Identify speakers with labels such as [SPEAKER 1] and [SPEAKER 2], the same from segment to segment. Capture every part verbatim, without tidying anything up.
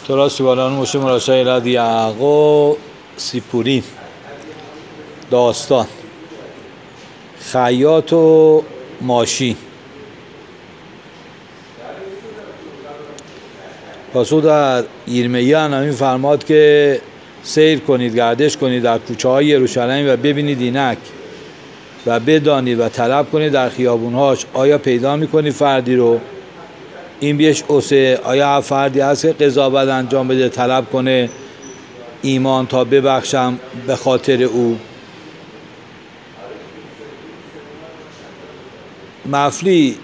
[SPEAKER 1] תורה سیبالان مشه مراشای الهی یعقوب سیپوری. داستان خیاط و ماشی. پاسو در ایرمیا نمی فرماد که سیر کنید، گردش کنید در کوچه های یروشلیم و ببینید اینک و بدانید و طلب کنید در خیابونهاش آیا پیدا میکنید فردی رو این بیش اوسه، آیا فردی هست که قضاوت انجام بده، طلب کنه ایمان تا ببخشم به خاطر او. مفلی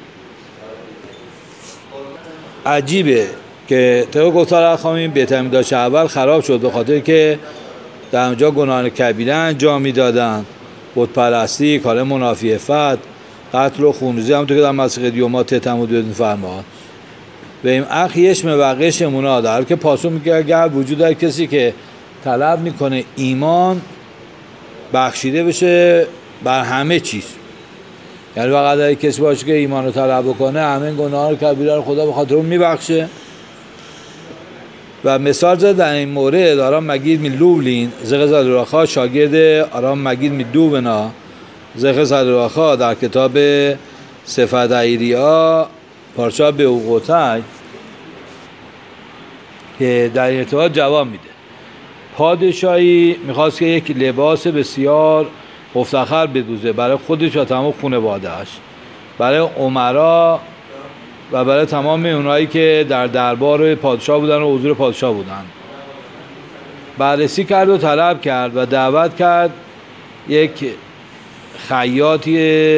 [SPEAKER 1] عجیبه که طبق گفتار اخوامیم بهترین داشت اول خراب شد به خاطر که در اونجا گناهان کبیره انجام میدادن، بت پرستی، کار منافیفت، قتل و خونریزی، همونطور که در مسیح دیومات تمود بدون فرمان و این اخیش مبقیش امونا در که پاسو میگه اگر وجود داره کسی که طلب میکنه ایمان بخشیده بشه بر همه چیز، یعنی فقط اگه کسی باشه که ایمان رو طلب بکنه همه گناه کبیره رو خدا به خاطر اون میبخشه. و مثال زد در این مورد آرام مگید می لوبلین زغ زدوراخا شاگرد آرام مگید می دوبنا زغ زدوراخا در کتاب صفت ایریا پارچا به اوقوتای که در این ارتباط جواب میده. پادشاهی میخواست که یک لباس بسیار مفتخر بدوزه برای خودش و تمام خانواده‌اش، برای امرا و برای تمام اونایی که در دربار پادشاه بودن و حضور پادشاه بودن. بررسی کرد و طلب کرد و دعوت کرد یک خیاطی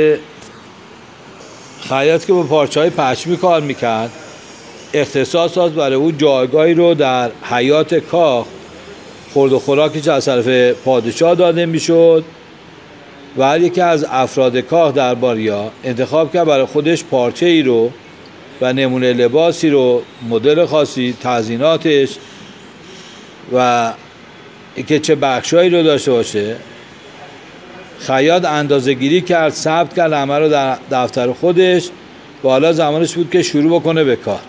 [SPEAKER 1] خیاط که با پارچه‌های پشمی کار میکرد، اختصاص داد برای او جایگاهی رو در حیات کاخ خورد و خوراکی که از طرف پادشاه داده میشد و هر یکی از افراد کاخ درباریا انتخاب کرد برای خودش پارچه ای رو و نمونه لباسی رو، مدل خاصی، تزییناتش و اینکه چه بخشایی رو داشته باشه. خیاط اندازه گیری کرد، ثبت کرد همه رو در دفتر خودش و حالا زمانش بود که شروع بکنه به کار.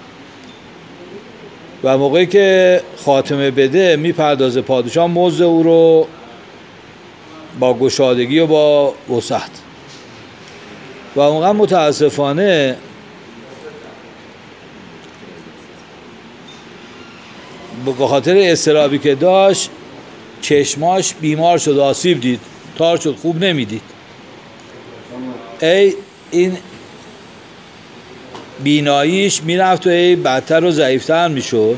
[SPEAKER 1] و موقعی که خاتمه بده میپردازه پادشاه مزد او رو با گشادگی و با وسعت. و اونقدر متاسفانه به خاطر اضطرابی که داشت چشماش بیمار شد، آسیب دید، تار شد، خوب نمیدید. ای این بیناییش میرفت و ای بدتر و ضعیفتر میشد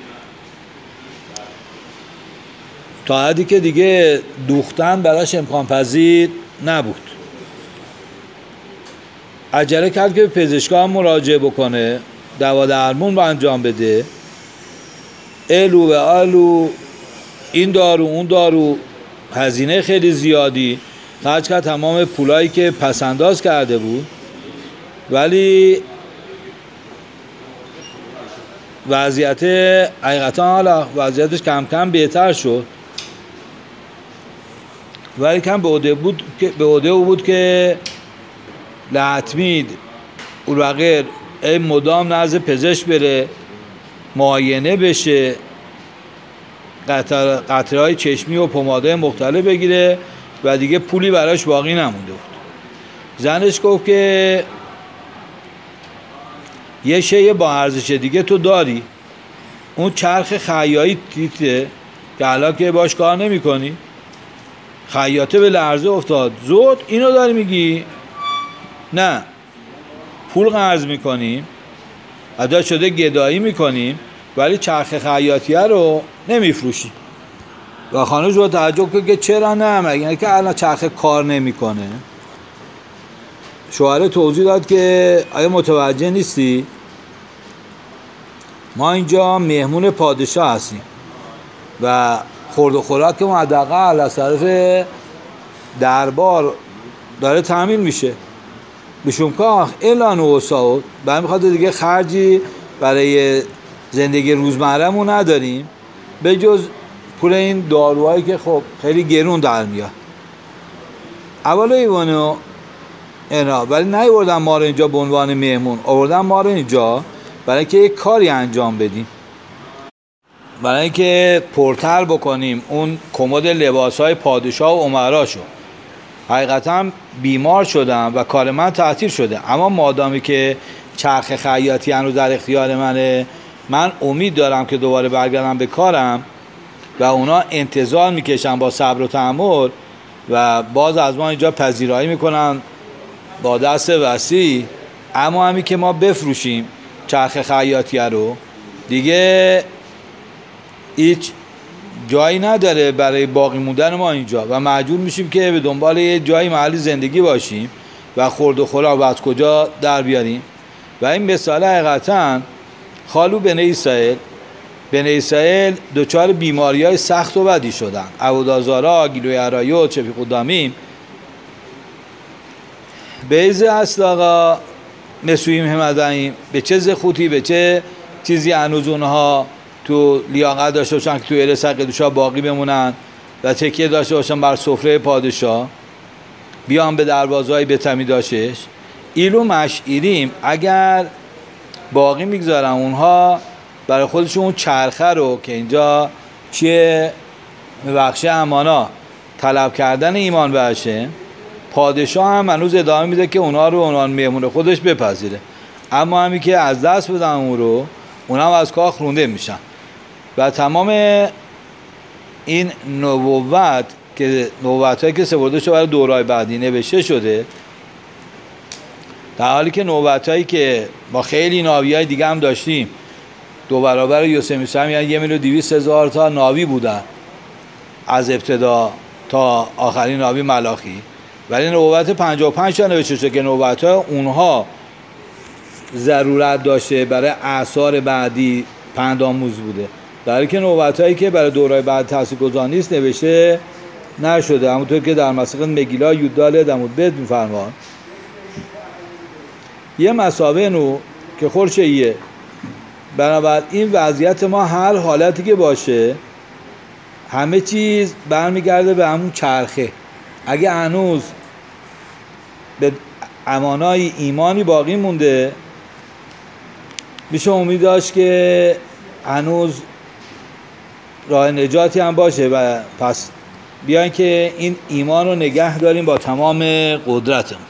[SPEAKER 1] تا حدی که دیگه دوختن براش امکان پذیر نبود. عجله کرد که به پزشکا هم مراجعه بکنه، دوا درمون رو انجام بده. الو و آلو، این دارو اون دارو، هزینه خیلی زیادی خرج کرد، تمام پولایی که پسنداز کرده بود. ولی وضعیت حقیقتا حالا وضعیتش کم کم بهتر شد، ولی کم به عهده بود که به عهده او بود که لحتمید اولوغیر ای مدام نزد پزشک بره، معاینه بشه، قطره های چشمی و پماده مختلف بگیره و دیگه پولی براش باقی نمونده بود. زنش گفت که یه شیء با ارزش دیگه تو داری، اون چرخ خیاطی تیته که الان که باش کار نمی کنی. خیاطه به لرزه افتاد. زود اینو داری میگی؟ نه، پول قرض میکنیم، ادا شده گدایی میکنیم، ولی چرخ خیاطیه رو نمیفروشیم. و خانوش با تعجب کرد که چرا نه، یعنی که الان چرخ کار نمیکنه. شوهر توضیح داد که آیا متوجه نیستی؟ ما اینجا مهمون پادشاه هستیم و خورد و خوراک ما حداقل از طرف دربار داره تامین میشه. بشون کاخ اعلان و وساوت برای میخواد دیگه خرجی برای زندگی روزمره‌مون نداریم به جز پول این داروهایی که خب خیلی گرون در میاد. اولا ایوانو اینا ولی نیاوردن ما رو اینجا به عنوان مهمون، آوردن ما رو اینجا برای که یک کاری انجام بدیم. برای اینکه پرتر بکنیم اون کمد لباسهای پادشاه و امراشو. حقیقتا بیمار شدم و کار من تعطیل شده، اما مادامی که چرخ خیاطی هنوز در اختیار منه، من امید دارم که دوباره برگردم به کارم و اونا انتظار میکشن با صبر و تحمل و باز از ما اینجا پذیرایی میکنن با دست وسیع. اما همین که ما بفروشیم چرخ خیاطی رو، دیگه هیچ جایی نداره برای باقی موندن ما اینجا و مجبور میشیم که به دنبال یه جایی محلی زندگی باشیم و خورد و خوراک از کجا در بیاریم. و این مثال حقیقتا خالو بنی اسرائیل بنی اسرائیل دچار بیماری‌های سخت و بدی شدن. عبودازارا، گیلوی عرایوت، چپی قدامیم، بیز اصل آقا مسویم همدهیم، به چه زخوتی به چه چیزی هنوز اونها تو لیاقت داشته باشن که تو ارث قدوشا باقی بمونن و تکیه داشته باشن بر سفره پادشاه، بیان به دروازه‌های بتمی داشتش. ایلو مشعیریم اگر باقی میگذارن اونها برای خودشون اون چرخه رو که اینجا چیه بخش امانا طلب کردن ایمان بهشه، پادشاه هم هنوز ادامه میده که اونا رو عنوان مهمون خودش بپذیره. اما همین که از دست بدن اون رو، اونا هم از کاخ رونده میشن و تمام این نبوت که نبوتایی که سپرده شده برای دورهای بعدی نوشته شده، در حالی که نبوتایی که با خیلی ناویای دیگه هم داشتیم، دو برابر یوسمیسم یعنی یه میلیون دویست هزار تا ناوی بودن از ابتدا تا آخرین ناوی ملاخی، ولی نبوت پنجاه و پنج تا نوشته شده که نبوت‌ها اونها ضرورت داشته برای اعصار بعدی پندآموز بوده، در حالی که نبوتایی که برای دورهای بعد تاثیرگذار نیست نوشته نشده. همونطور که در مسیح مگیلا یودال دمود بد می‌فرمان یه مسابه نو که خورشه ایه. بنابراین این وضعیت ما هر حالتی که باشه همه چیز برمیگرده به همون چرخه. اگه هنوز به امانای ایمانی باقی مونده، میشه امید داشت که هنوز راه نجاتی هم باشه و پس بیاین که این ایمان رو نگه داریم با تمام قدرتمون.